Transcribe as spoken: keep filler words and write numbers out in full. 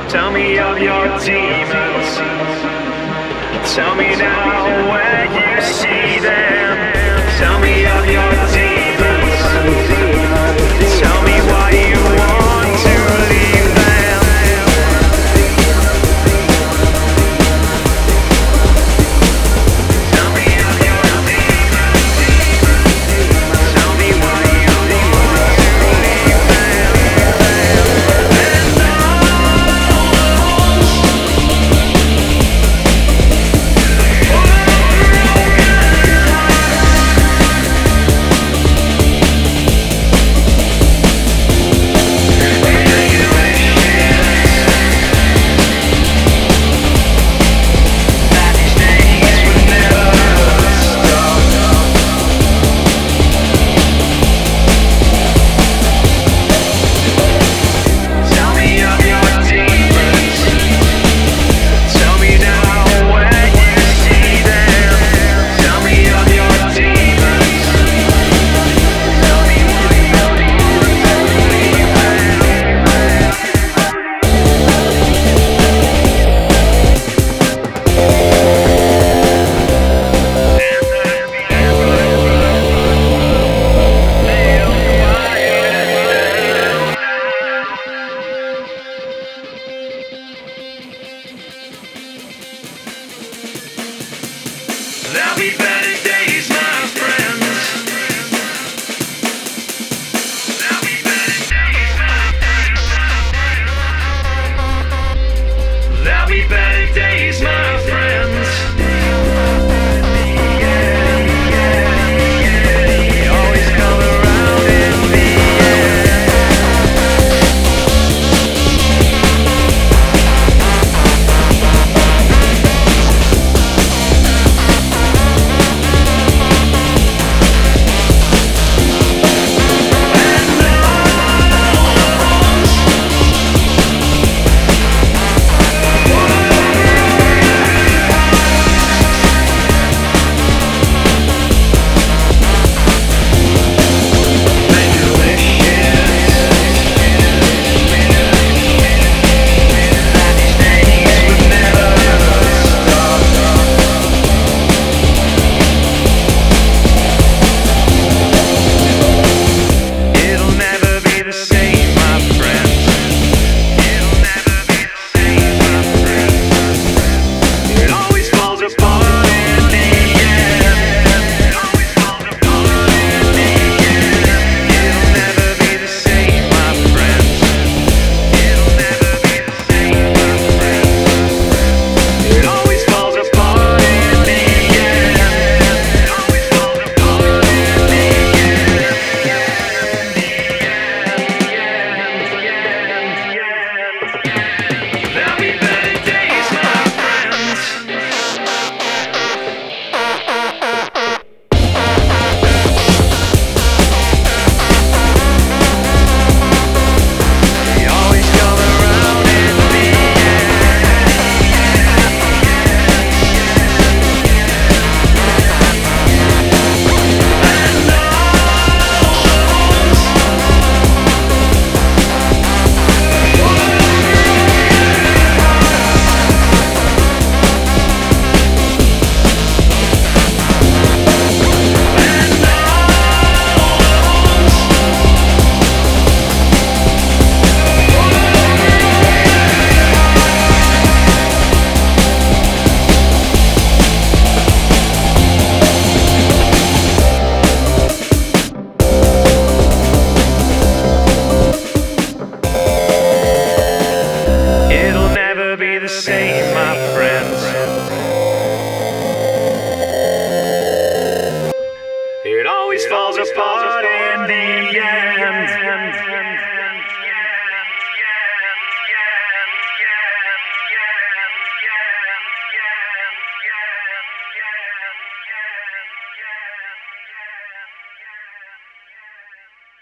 Tell me of your demons. Tell me now where you see them. Tell me of your demons. Tell me why you want to leave them. Tell me of your demons. Tell me why you want to leave them. And tell me of your demons. Tell me now where you see them. Tell me of your demons. Tell me why you want to leave They'll be back.